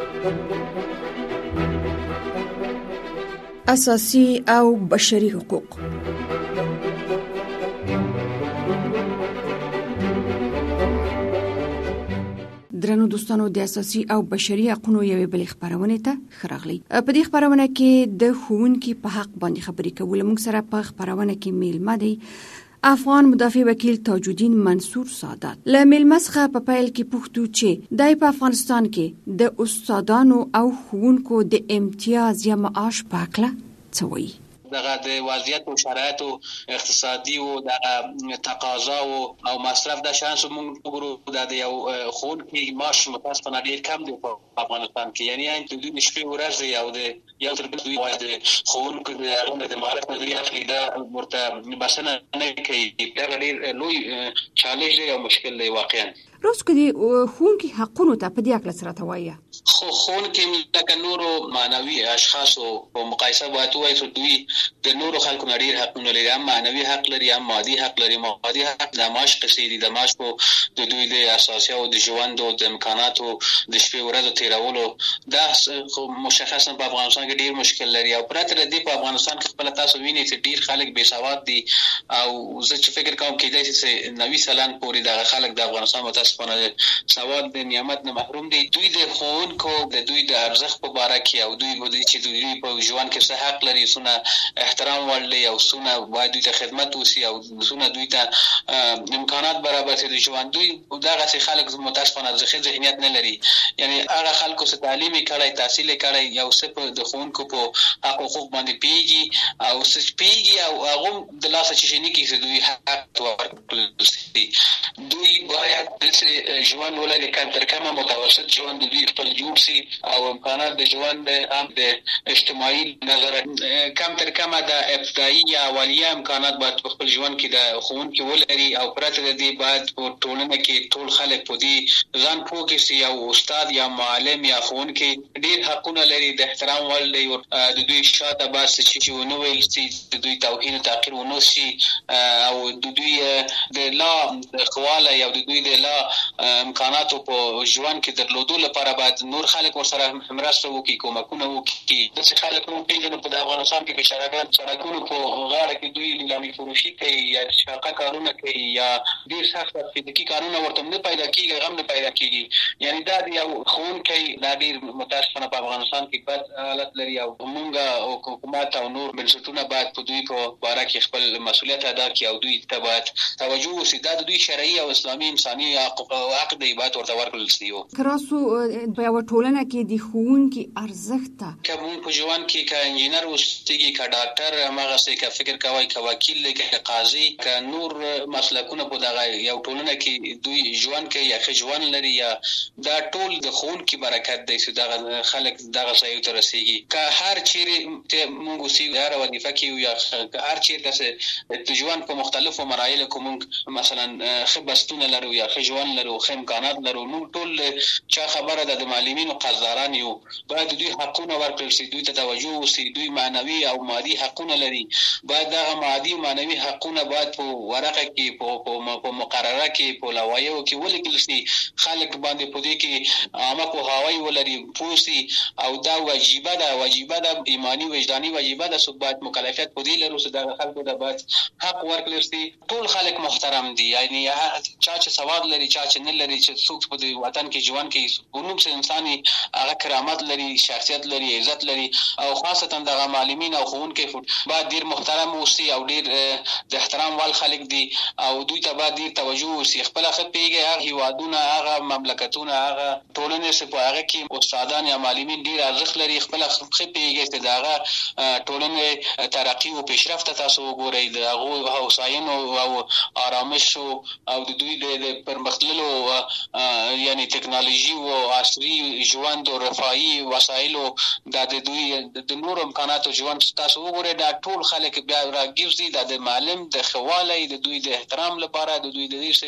اساسي او بشري حقوق. درنو دوستانو، د اساسي او بشري حقوقو یوې بلې خبرونه ته خراغلی. په دې خبرونه کې د ښوونکي په حق باندې خبرې کول. موږ سره په خبرونه کې میلمه دی افغان مدافع وکیل تاج الدین منصور سادات. له میلمه څخه په پیل کې پوښتو چې د افغانستان کې د استادانو او ښوونکو د امتیاز یا معاش په اړه څه وایي. دغه د وضعیت او شرایط او اقتصادي او د تقاضا او مصرف د شانس موږ وګورو د یو ښوونکي معاش متاسفانه ډیر کم دی په افغانستان کې. یعنی د دوی شپې ورځې او د یو تر بل دوی وایي د ښوونکو د مهارت نه دوی اخلي دا ورته بسنه نه کوي. دا ډیر لوی چالش دی او مشکل دی واقعا. روز کې ښوونکي حقونو ته په دې اړه سره توایي. خو ښوونکي لکه نورو معنوي اشخاصو په مقایسه باید وایي چې دوی د نورو خلکو نه ډیر حقونه لري. هم معنوي حق لري، هم مادي حق لري. مادي حق د معاش قصې دي، د معاش په د دوی د اساسي او د ژوند او د امکاناتو د شپې ورځې تیرولو دا مشخصا په افغانستان کې ډیر مشکل لري. او پرته د دې په افغانستان کې خپل تاسو وینئ چې ډیر خلک بې سواد دي او زه چې فکر کوم کېدای شي چې 90% پورې د خلک د افغانستان متاسفانه سواد د نعمت نه محروم دي. دوی د ښوونکو د دوی د ارزښت په باره کې او دوی چې دوی په ژوند کې څه حق لري، څونه احترام ولري او څونه باید دوی ته خدمت وشي او څونه دوی ته امکانات برابر شي د ژوند. دوی دغه خلک متاسفانه ذهنیت نه لري. یعنی هغه خلکو چې تعلیم کړی، تحصیل کړی، یو څه په د ښوونکو په حقوق باندې پیږي او پیږي او هغه د لاسه چې نه کیږي دوی حق ورکړل شي. دوی باید د ژوند ولري کم تر کمه متوسط ژوند دوی خپل جوړ شي او امکانات د ژوند هم د اجتماعي نظر کم تر کمه د ابتدایي یا اولیه امکانات باید په خپل ژوند کې د ښوونکي ولري. او پرته د دې باید په ټولنه کې ټول خلک په دې ځان پوه کړي چې یو استاد یا معلم یا ښوونکي ډیر حقونه لري، د احترام وړ دی. د دوی شاته بس چې ونه ویل شي، د دوی توهین او تحقیر ونه شي او د دوی د لا خواله یا د دوی د لا امکاناتو په ژوند کې درلودو لپاره باید نور خلک ورسره مرسته وکړي، کومکونه وکړي. داسې خلک موږ پېژنو په افغانستان کې بېچارهګان سړکونو په غاړه کې دوی لیلامي فروشي کوي یا شاقه کارونه کوي یا ډېر سخت فزیکي کارونه ورته نه پیدا کېږي، غم نه پیدا کېږي. یعنی دا د یو ښوونکی دا ډېر متاسفانه په افغانستان کې بد حالت لري او موږ او حکومت او نور بنسټونه باید په دوی په باره کې خپل مسؤلیت ادا کړي او دوی ته باید توجه وشي. دا د دوی شرعي او اسلامي انساني حق دی، باید ورته ورکړل شي. کراسو په یو ټولنه کې د ښوونکي ارزښت که موږ په ژوند کې که انجینر اوسېږي، که ډاکټر، هماغسې که فکر کوئ، که وکیل دی، که قاضي، که نور مسلکونه په دغه یو ټولنه کې دوی ژوند کوي یا ښه ژوند لري، یا دا ټول د ښوونکي برکت دی چې دغه خلک دغه ځایو ته رسېږي. که هر چیرې موږ اوسېږو، هره وظیفه کې یو یا هر چیرې داسې د ژوند په مختلفو مراحلو کې موږ مثلا ښه بستونه لرو یا ښه ژوند لرو، ښه امکانات لرو، موږ ټول چا خبره ده د معلمینو قدردان یو. باید دوی حقونه ورکړل شي، دوی ته توجه وشي. دوی معنوي او مادي حقونه لري، باید دغه مادي او معنوي حقونه باید په ورقه کې، په مقرره کې، په لوایحو کې ولیکل شي. خلک باندې په دې کې عامه پوهاوی ولري، پوه شي او دا واجبه ده ایمانی وجداني واجبه ده. څوک باید مکلفیت په دې لرو چې دغه خلکو ته باید حق ورکړل شي. ټول خلک محترم دي، یعنی چا چې سواد لري، چا چې نه لري، چې څوک په دې وطن کې ژوند کوي، ونوم چې انساني هغه کرامت لري، شخصیت لري، عزت لري. او خاصتا دغه معلمین او ښوونکي باید ډیر محترم اوسي او ډیر د احترام وړ خلک دي او دوی ته باید ډیر توجه وشي. خپل ښه پوهیږي هغه هیوادونه، هغه مملکتونه، هغه ټولنې چې په هغه کې استادان یا معلمین ډیر ارزښت لري. خپل ښه پوهیږي چې د هغه ټولنې ترقي او پیشرفت تاسو وګورئ، د هغو هوساینو او آرامش او د دوی د پرمختللو یعنی ټکنالوژي او عصري ژوند او رفاهي وسایلو د دوی د نور امکاناتو ژوند تاسو وګورئ. دا ټول خلک بیا راګرځي د معلم د خواله د دوی د احترام لپاره، د دوی د دې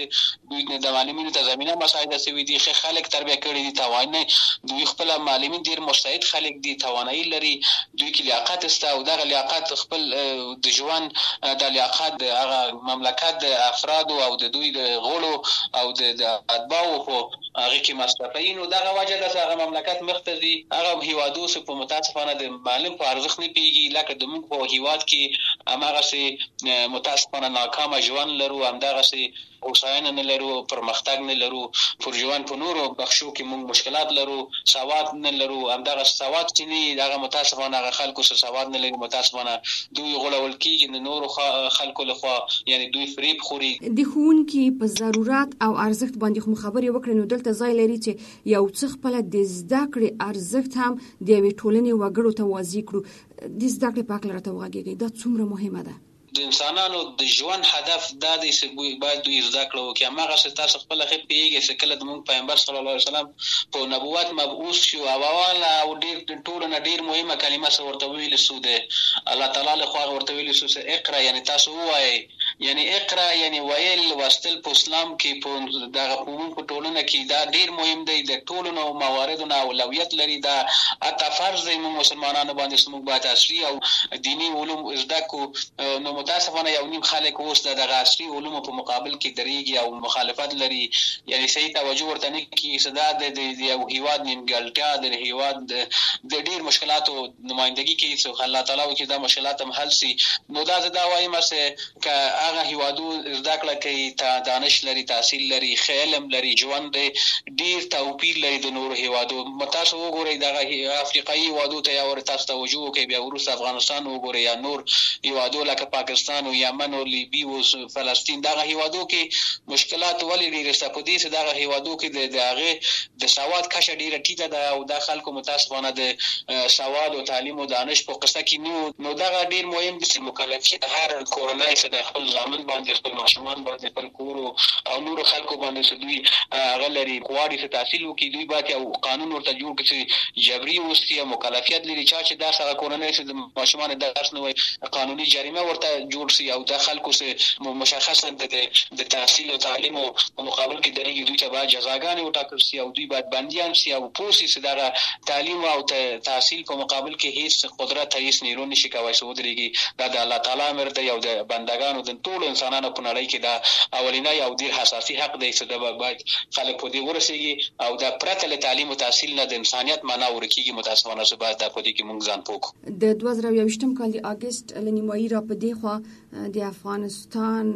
دوی د معلمینو ته زمينه مساعده سوي دي، خلک تربیه کړي دي، توانای دوی خپل معلمین ډیر مستعد خلک دي، توانایي لري، دوی کې لیاقت است او دغه لیاقت خپل د ژوند د لیاقت د هغه مملکت د افراد او د دوی د غړو او د اتباعو په هغه کې مصرفي، نو دغه وجه د هغه مملکت مختزي هغه هیوادو څخه په متاسفانه د معلم په ارزښت نه پیږي، لکه د موږ په هیواد کې هغه سي متاسفانه ناکامه ژوند لرو، همدغه سي اوساینه نه لرو، پرمختګ نه لرو، پر ژوند په نورو بخشو کې موږ مشکلات لرو، سواد نه لرو، همدغه سواد چې نه دغه متاسفانه هغه خلکو سره سواد نه لري، متاسفانه دوی غولول کېږي د نورو خلکو لخوا، یعنی دوی فریب خوري. د ښوونکي په ضرورت او ارزښت باندې خو خبرې وکړې، نو دلته ځای لري چې یو څه خپل د زده کړې ارزښت هم د یوې ټولنې وګړو ته واضح کړو. د زده کړې په اړه راته وغږیږئ، دا څومره مهمه ده؟ د انسانانو د ژوند هدف دا دی چې باید دوی زده کړه وکړي. هماغه چې تاسو خپل پیږئ چې کله د موږ پیغمبر صلی الله علیه وسلم په نبوت مبعوث شو، او ډیر ټولنه ډیر مهمه کلمه څه ورته ویل سو ده، الله تعالی له خوا ورته ویل سو چې اقرا، یعنی تاسو وایي، یعنی اقرا یعنی ویل واستل په اسلام کې په دغه په ټولنه کې دا ډیر مهم دی، د ټولنو مواردونو اولویت لري، دا اته فرض دی موږ مسلمانانو باندې موږ باید عصري او دینی علوم زده کو. نو متاسفانه یو نیم خلک اوس د عصري علومو په مقابل کې درېږي او مخالفت لري، یعنی صحیح توجه ورته نه کوي. صدا د یو هیواد نیمګړتیا د هیواد د ډیر مشکلاتو نمائندګي کوي چې الله تعالی وکړي دا مشکلات هم حل شي. نو دا وایم چې که هغه هیوادو زده کړه کوي، دانش لري، تحصیل لري، علم لري، ژوند ډیر توپیر لري د نورو هیوادو. تاسو وګورئ دغه افریقایي هیوادو ته یا تاسو توجه وکړئ، بیا وروسته افغانستان وګورئ یا نور هیوادو لکه پاکستان او یمن او لیبی او فلسطین، دغه هیوادو کې مشکلات ولې ډېر شته؟ په دې چې دغه هیوادو کې د هغه د سواد کچه ډېره ټیټه ده او د خلکو متاسفانه د سواد او تعلیم او دانش په قصه کې نو دغه ډېر مهم دي چې مکلفیت هر کورنۍ چې د خپل ځامن باندې، خپل ماشومان باندې، خپل کور او نور خلکو باندې چې دوی هغه لري غواړي چې تحصیل وکړي، دوی باید یو قانون ورته جوړ کړي چې جبري اوسي، مکلفیت لري چې درس هغه کورنۍ چې د ماشومان درس نه وي قانوني جریمه ورته جوړ شي او د خلکو سره مشخصا د تحصیل او تعلیم او مقابل کې درېږي، دوی ته باید جزاګانې وټاکل شي او دوی باید بندیان شي او پوسي چې دغه تعلیم او تحصیل په مقابل کې هیڅ قدرت هیڅ نیرو نشي کوي چې ودرېږي. دا د الله تعالی امر دی او د بندگانو د ټولو انسانانو په نړۍ کې دا اولینی او ډیر حساسي حق دی چې دا باید خلک په دې ورسېږي او دا پرته له تعلیم او تحصیل نه د انسانیت معنا ورکیږي. متاسفانه چې باید دا په دې کې موږ ځان پوکو. د 2021 کال د اگست لنیمایي را په دی خو د افغانستان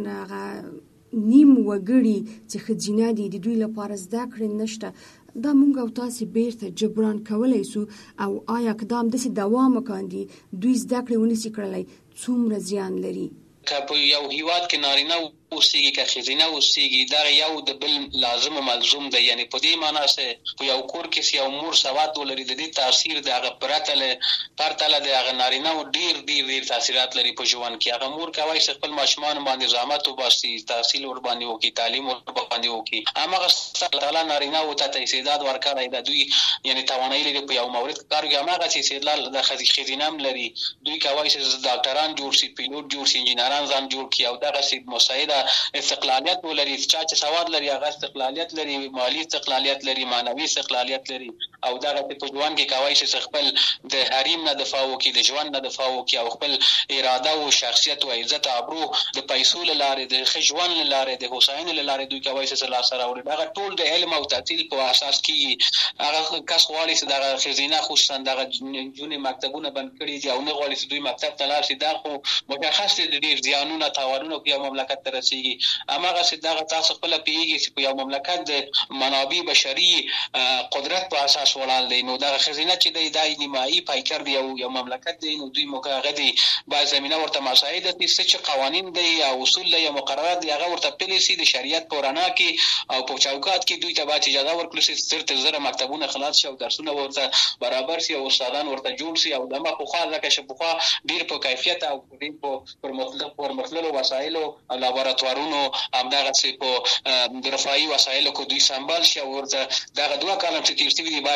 نیم وګړي چې خځینه دي د دوی لپاره زده کړې نشته، دا مونږ او تاسو بیرته جبران کولای سو او آیا اقدام داسې دوام وکاندي دوی زده کړې ونیسي کړلای څومره زیان لري؟ که په یو هیواد کې نارینه اوسېږي که ښځینه اوسېږي، دا یو د بل لازم او ملزوم دی. یعنی په دې معنا چې په یو کور کې یو مور سواد ولري، د دې تاثیر د هغه پرته له د هغه نارینه او ډیر تاثیرات لري په ژوند کې. هغه مور کوي چې خپل ماشومان باندې زحمت وباسي، تحصیل ور باندې وکړي، تعلیم ور باندې وکړي. هغه تعالی نارینه او ته استعداد ورکړی د دوی، یعنی توانایي لري په یو مورد کار کوي. هغه چې استعداد د ښځینه هم لري، دوی کوي چې ډاکټران جوړ شي، پیلوټ جوړ شي، انجینران ځان جوړ کړي او دغه سي مساعده استقلالیت ولري. چې سواد لري هغه استقلالیت لري، مالی استقلالیت لري، معنوي استقلالیت لري او دغه په ژوند کې کوي چې خپل د حریم نه دفاع وکړي، د ژوند نه دفاع وکړي او خپل اراده او شخصیت او عزت او ابرو د پیسو لاره، د ژوند لاره، د هوساینې لاره دوی کوي چې لا سره وړي. دغه ټول د علم او تحصیل په اساس کې هغه کس غواړي چې دغه خزینه خصوصا دغه جونې مکتبونه بند کړي دي او نه غواړي چې دوی مکتب ته لاړ شي. دا خو مشخص دي ډیر زیانونه تاوانونه په یو مملکت ته رسیږي. هماغه چې دغه تاسو خپل پیږي چې په یو مملکت د منابع بشري قدرت په اساس ولاړ دی، نو دغه خزینه چې دی د نیمایي پایکر دی یو مملکت دی، نو دوی موقعه دی باید زمينه ورته مساعده دي چې قوانين دی او اصول دی او مقررات دی هغه ورته پالیسي د شریعت په رڼا کې او په چوکاټ کې دوی ته باید اجازه ورکړي چې زره مکتبونه خلاص شي او درسونه ورته برابر شي او استادان ورته جوړ شي او دغه په خوا لکه شپخوا ډیر په کیفیت او ډیر په مطلب وسایلو او لابراتوارونو همدغه چې په رفاهي وسایلو کو دوی سمبال شي او ورته دغه دوه کالم چې تیر شوي دي باید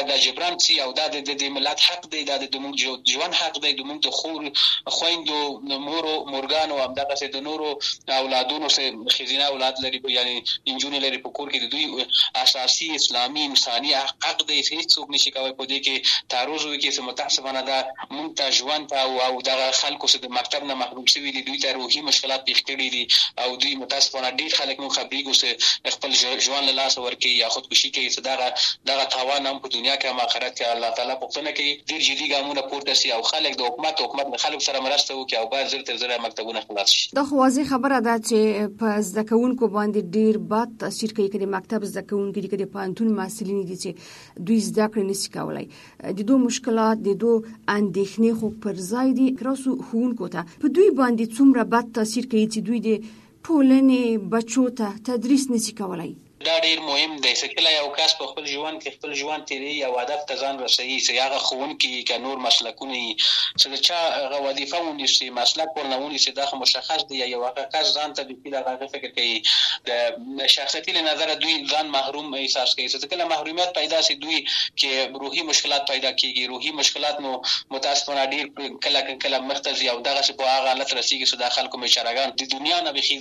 د جبران سي او د ملت حق دی، د موږ ژوند حق دی، د موږ د خور خويندو مورو مورګانو هم دغه سي د نورو اولادونو سره خزینه اولاد لري یعنی انجونې لري په کور کې د دوی اساسي اسلامي انساني حق دی، هیڅ څوک نشي کوي په دې کې تعرض وکړي. چې متاسفانه دا موږ ته ژوند او دغه خلکو سره د مکتب نه محروم شوي دي، دوی ته روحي مشکلات پیښ کړي دي او دوی متاسفانه ډیر خلک مو خبرېږي چې خپل ژوند له لاسه ورکوي یا خودکشي کوي. چې دغه تاوان هم په دنیا کې هم آخرت کې الله تعالی پوښتنه کوي ډیر جدي ګامونه پورته سي او خلک د حکومت د خلکو سره مرسته وکړي او باید زر تر زر مکتبونه خلاص شي. دا خو واضح خبره ده چې په زده کوونکو باندې ډیر بد تاثیر کوي چې مکتب زده کوونکي د پوهنتون محصلین دي چې دوی زده کړې نشي کولای. د دوه مشکلات د دوه اندېښنې خو پر ځای دي کراسو ښوونکو ته په دوی باندې څومره بد تاثیر کوي چې دوی د ټولنې بچو ته تدریس نشي کولای. دا ډیر مهم دی چې کله یو کس په خپل ژوند کې خپل ژوند تیری او هدف ته ځان رسوي چې هغه ښوونکي که نور مسلکونه چې د چا هغه وظیفه ونیسي مسلک ورنه ونیسي دا مشخص دی. یو هغه کس ځان ته د هغه فکر کوي د شخصیتي له نظره دوی ځان محروم احساس کوي. چې کله محرومیت پیدا سي دوی کې روحي مشکلات پیدا کیږي. روحي مشکلات نو متاسفانه ډیر کله مختزي او دغه څه په هغه حالت رسیږي چې د خلکو بیچارهګان د دنیا نه بخي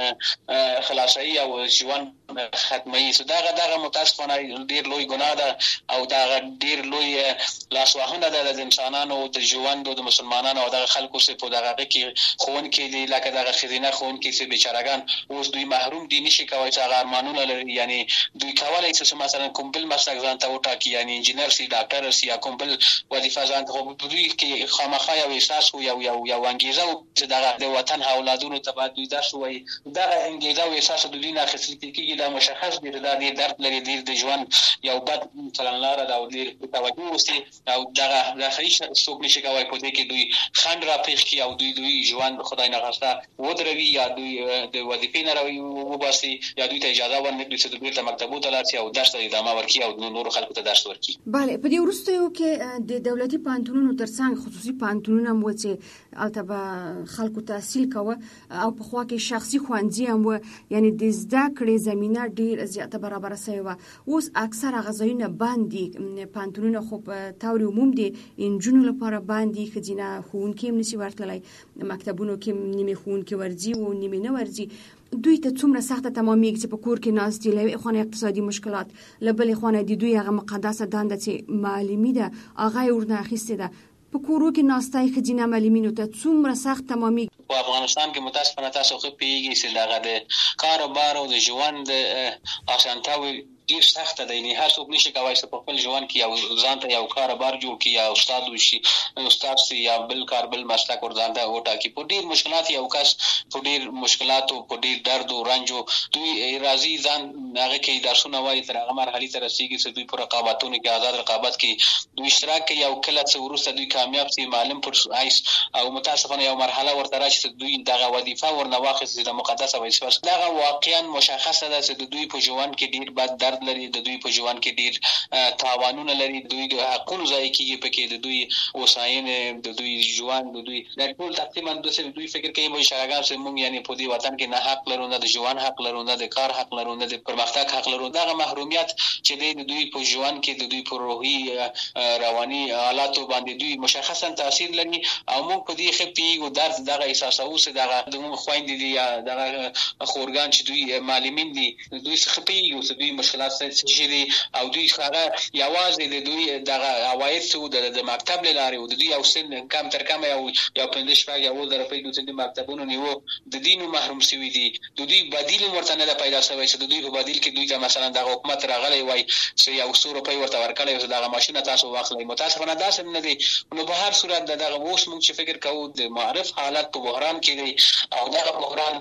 ځان خلاصي او ژوند ختمي. دغه متاسفانه ډیر لوی ګناه ده او دا ډیر لوی لاسوهنه ده د انسانانو د ژوند او د مسلمانانو او د خلکو څخه په دغه کې خوونکي دي لکه دغه خزینه خوونکي چې بیچارهګان اوس دوی محروم دي نشي کوي چې هغه ارمانونه لري. یعنی دوی کولای شي چې مثلا کوم بل مسلک ځان ته وټاکي یعنی انجینر سي ډاکټر سي یا کوم بل وظیفه ځان ته دوی کې خامخا یو احساس او یو انګیزه چې دغه د وطن اولادونو ته باید دوی درس وایي. دغه انګیزه او احساس د دوی نه اخیستل کېږي. دا مشخص دی دا ډیر درد لري ډیر د ژوند یو بد چلنلاره دا ډیر توجه وسی او دغه هیڅ څوک نشي کوي په دې کې دوی خند را پیښ کی او دوی ژوند خدای نه غوښته ودروي یا دوی د وظیفې نه راوي وباسي یا دوی ته اجازه ورنکړي چې دوی ته مکتبو ته لاړ شي او درس ته ادامه ورکړي او نور خلکو ته درس ورکړي. بله په دې وروستیو کې د دولتي پوهنتونونو ترڅنګ خصوصي پوهنتونونه مو چې البته خلکو تحصیل کوه او په خوا کې شخصي ښوونځي هم و یعنی د زده کړې زمينه ډیر زیاته برابر شوی و. اوس اکثره غزاینه باندې پانتونونه خو په تور عموم دي انجونو لپاره باندې خزینه خوونکي هم نشي ورتلای مکتبونو کې نیمه خوونکي ورځي او نیمه نه ورځي. دوی ته څومره سخته تمامېږي چې په کور کې ناست دي له خونه اقتصادي مشکلات لبلې خونه دي دوی هغه مقدسه دنده چې معلمي ده هغه ورنه اخیسته ده په کورو کې ناستای خزینه معلمینو ته څومره سخت تمامېږي. په افغانستان کې متاسفانه تاسو خو پیږي چې دغه د کاروبار او د ژوند اسانتیاوي ډیر سخت دی. نه هر څوک نشي کوي چې په خپل ژوند کې یو ځان ته یو کاروبار جوړ کړي یا استاد وشي استاد سي یا بل کار بل مسلک ور ځان ته وټاکي. په ډیر مشکلات یو کس په ډیر مشکلات او په ډیر درد او رنج دوی راضي ځان هغه کې درسونه وایي تر هغه مرحله ته رسیدي چې دوی پر رقابتونو کې آزاد رقابت کې دوی اشتراک کوي او کله چې ورسته دوی کامیاب سي معلم پر آیس او متاسفانه یو مرحله ورته راشي چې دوی دغه وظیفه ورنه واخیستي د مقدسه وظیفه دغه واقعا مشخصه ده چې دوی په ژوند کې ډیر بد درد لري. د دوی په ژوند کې ډیر تاوانونه لري. دوی د حقونو ځای کېږي پکې د دوی وساینې د دوی ژوند د دوی د ټول تقریبا د دوی فکر کوي مو شرګان چې موږ یعنی په دې وطن کې نه حق لرو نه د ژوند حق لرو نه د کار حق لرو نه د پرمختګ حق لرو. دغه محرومیت چې د دوی په ژوند کې د دوی په روحي رواني حالاتو باندې دوی مشخصا تاثیر لري او موږ په دې خپېږو درد دغه احساس او چې دغه د موږ خويندې دي یا دغه خورګان چې دوی معلمین دي دوی خپېږو چې دوی مشکلات شي او دوی هغه یوازې د دوی دغه عواید څو د مکتب لاره او د دوی او سن کم تر کم یو 15 شپږ یو درپې دوی د مکتبونو نیو د دینو محروم شوي دي. د دوی بدیل ورته نه پیدا شوی چې د دوی په بدیل کې دوی ته مثلا د حکومت راغلی وای چې یو 100 روپۍ ورته ورکړی او دغه ماشين تاسو واخلئ. متاسفانه دا څه نه دي. نو په هر صورت دغه اوس موږ چې فکر کوو د معرف حالت په بحران کې دی او دغه بحران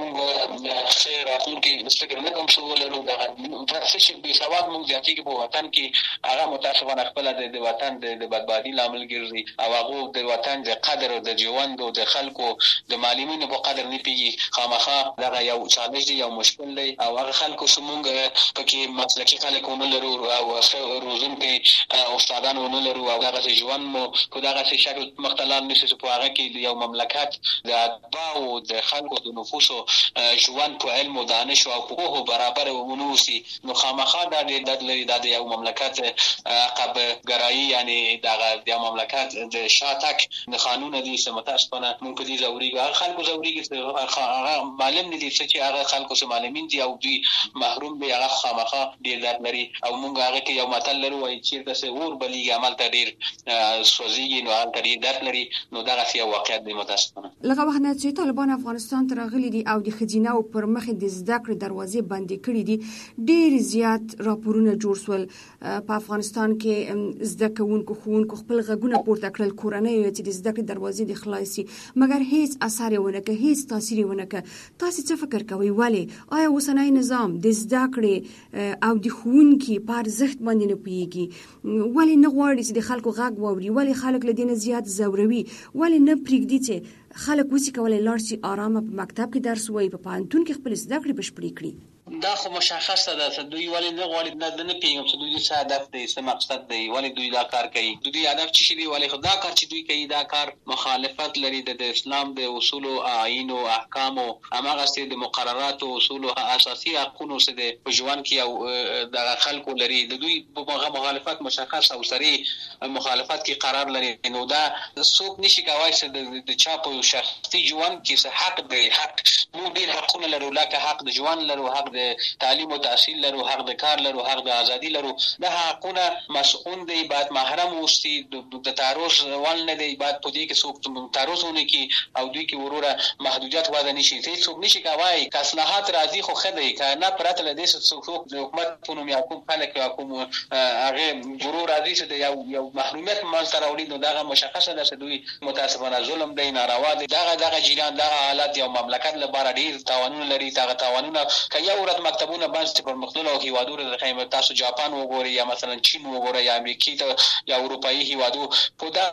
موږ خیر راتلونکي فکر نه کوم څه ولرو. دغه څه بې سواد موږ ځکه چې په وطن کې هغه متاسفانه خپل د وطن د بدبادي لامل ګرځي او هغه د وطن د قدر او د ژوند او د خلکو د معلمینو په قدر نه پیږي. خامخا دغه یو چالش دی یو مشکل دی او هغه خلکو سمونګ پکې مسلکي خلک ونه لرو او روزونکي استادان ونه لرو او دغه ژوند مو په دغه شکل مختلال نشي چې په هغه کې یو مملکت د اتباع او د خلکو د نفوسو ژوند په علم او دانش او په برابر ونوسي. نو خامخا د یو مملکت عقب ګرایي یعنی د مملکت د شاتک د قانون دي چې متاسفانه مونږ دي زوريږي خلکو زوريږي معلوم دي چې هغه خلکو سم معلومین دي او دوی محروم دي هغه خامخا ډیر درد لري او مونږ هغه کې یو متل لرو وایي چې د سور بلیږي عمل ته ډیر سوځيږي نو هغه ډیر درد لري نو دا غوښه واقعیت دی متاسفانه. لکه وخت نه چې طالبان افغانستان ته راغلي دي او د خزینه او پر مخ د زده کړې دروازې بندې کړې دي ډیر زیات راپورونه جوړ سول په افغانستان کې زده کوونکو خپل غږونه پورته کړل کورنۍ چې د زده کړې دروازې د خلاصي مګر هیڅ اثر ونه کوي هیڅ تاثیر ونه کوي. تاسو څه فکر کوئ ولی آیا اوسنۍ نظام د زده کړې او د ښوونکي په ارزښت باندې نه پوهیږي ولی نه غواړي چې د خلکو غږ واوري ولی خلک له دې نه زیات زوروي ولی نه پرېږدي چې خلک وسی کولای لاړ شي آرامه په مکتب کې درس وایي په پوهنتون کې خپل زده کړې بشپړې کړي. دا خو مشخصه ده چې دوی ولې نه غواړي نه پیږم چې دوی څه هدف دی څه مقصد دی ولې دوی دا کار کوي دوی هدف چې دی ولې خدا کار چې دوی کوي دا کار مخالفت لري د اسلام د اصول او آیین او احکام او هغه ست د مقررات او اصول او اساسي حقوقو سره د ژوند کې او د خلکو لري د دوی په مخالفت مشخص او سری مخالفت کې قرار لري نو دا څوک نشي کوي چې د چا په شخصي ژوند کې څه حق دی حق مو ډیر حقونه لرو لکه حق د ژوند لرو حق د تعلیم او تحصیل لرو حق د کار لرو حق د ازادي لرو دا حقونه مسؤون دی بعد محرم اوسي د تعرض ول نه دی بعد په دې کې څوک تعرضونه کی او دوی کې وروره محدودیت واده نشي څوک نشي کوي اصلاحات راځي خو خدای کنه پرته له دې څوک د حکومت په نوم یا کوم خلک یا کوم هغه ضرور راځي چې یو محرومیت مال سره وړي نو دا مشخصه ده چې دوی متاسفانه ظلم دی ناروا دی دا جریان دا حالت یو مملکت لپاره ډیر تاوانونه لري تاوانونه کیا مکتبونه باندې پر مختلفو هیوادونو د خیمه تاسو جاپان وګورئ یا مثلا چین وګورئ یا امریکا یا اروپאי هیوادو په دا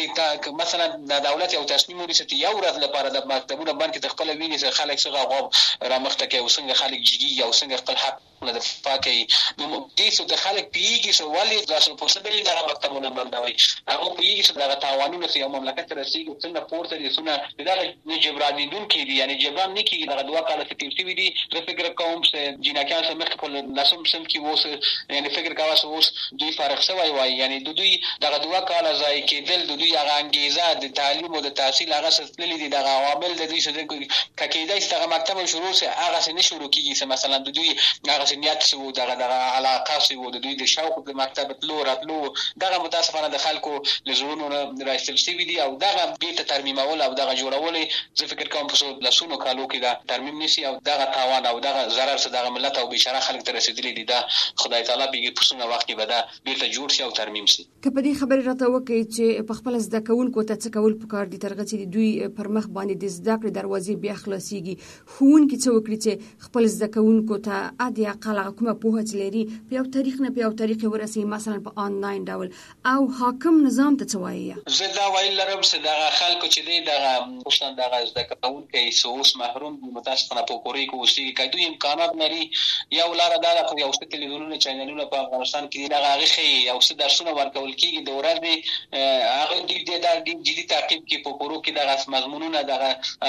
کې مثلا د دولت یو تصمیم ونیسي یو ورځ لپاره د مکتبونو باندې د خپل ویني څخه خلک څنګه را مخته کوي او څنګه خلک جدي او څنګه خپل حق نه د فاکي نو دې څه د خلک پیږي څه ولې تاسو په څه دلیل د مکتبونو باندې هغه پیږي چې د تعاونونو یو مملکت رسیدي څنګه پورته دي څنګه دا جبران دي کې دي یعنی جبران نه کیږي دا دوه کاله چې تیری دي زه فکر کوم چې جناکان سم مخ په لاسم سم کې ووس یعنی فکر کاوه اوس دوی فارغ شوی وای یعنی دوی دغه دوه کاله ځای کې دوی هغه انګیزه د تعلیم او د تحصیل هغه سلسله دي د عوامل د دې چې کېدای شي د مکتب شروع سي هغه څه شروع کیږي مثلا دوی هغه نیت سو دغه علاقه سو د دوی د شوق د مکتب تلو راتلو دغه متاسفانه د خلکو لزرونو راځل سی دي او دغه بیت ترمیمول او دغه جوړول زه فکر کوم په لاسونو کالو کې دا ترمیم نشي او دغه تاوان او دغه ضرر سره دغه ملت او بشاره خلک ته رسیدلی دي دا خدای تعالی به په څونه وخت کې به دا بیرته جوړ شي او ترمیم شي. که په دې خبره راته وکړي چې په خپل زده کوونکو ته څه کول پکار دي ترغه چې دوی پر مخ باندې د زده کړې دروازې بیا خلاصيږي ښوونکي څه وکړي چې خپل زده کوونکو ته ادي اقل کومه پوهه لري په یو تاریخ نه په یو تاریخ ورسي مثلا په آنلاین ډول او حاکم نظام ته څه وایي زه دا ویل لرم چې دا خلکو چې دی دا خوشن دا زده کوونکي سوس محروم دي متاسفانه په کوري کې اوسي کې دوی امکانات لري یو لار دا خو یو څه تلویزیونونه چینلونه په افغانستان کې دا هغه یو څه درسونه ورکول کیږي د ورځې هغه د جدي تعقیب کې په کورو کې د مضمونونه د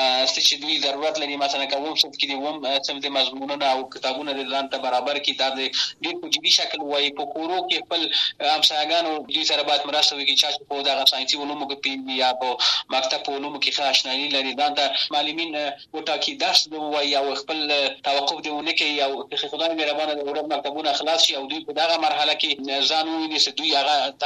چې دوی ضرورت لري مثلا کوم څه کې د سم د مضمونونه او کتابونه د ځان ته برابر کتاب د ډېر په جدي شکل وایي په کورو کې خپل همسایګانو دوی سره باید مرسته وکړي چې په دغه ساينسي علومو کې پی یا په مکتب په علومو کې ښه آشنایي لري دا د معلمین وټاکي درس وایي او خپل توقف دیونه کوي او خدای مهربانه د ورځ مکتبونه خلاص شي او دوی په دغه مرحله کې ځان ویني چې دوی هغه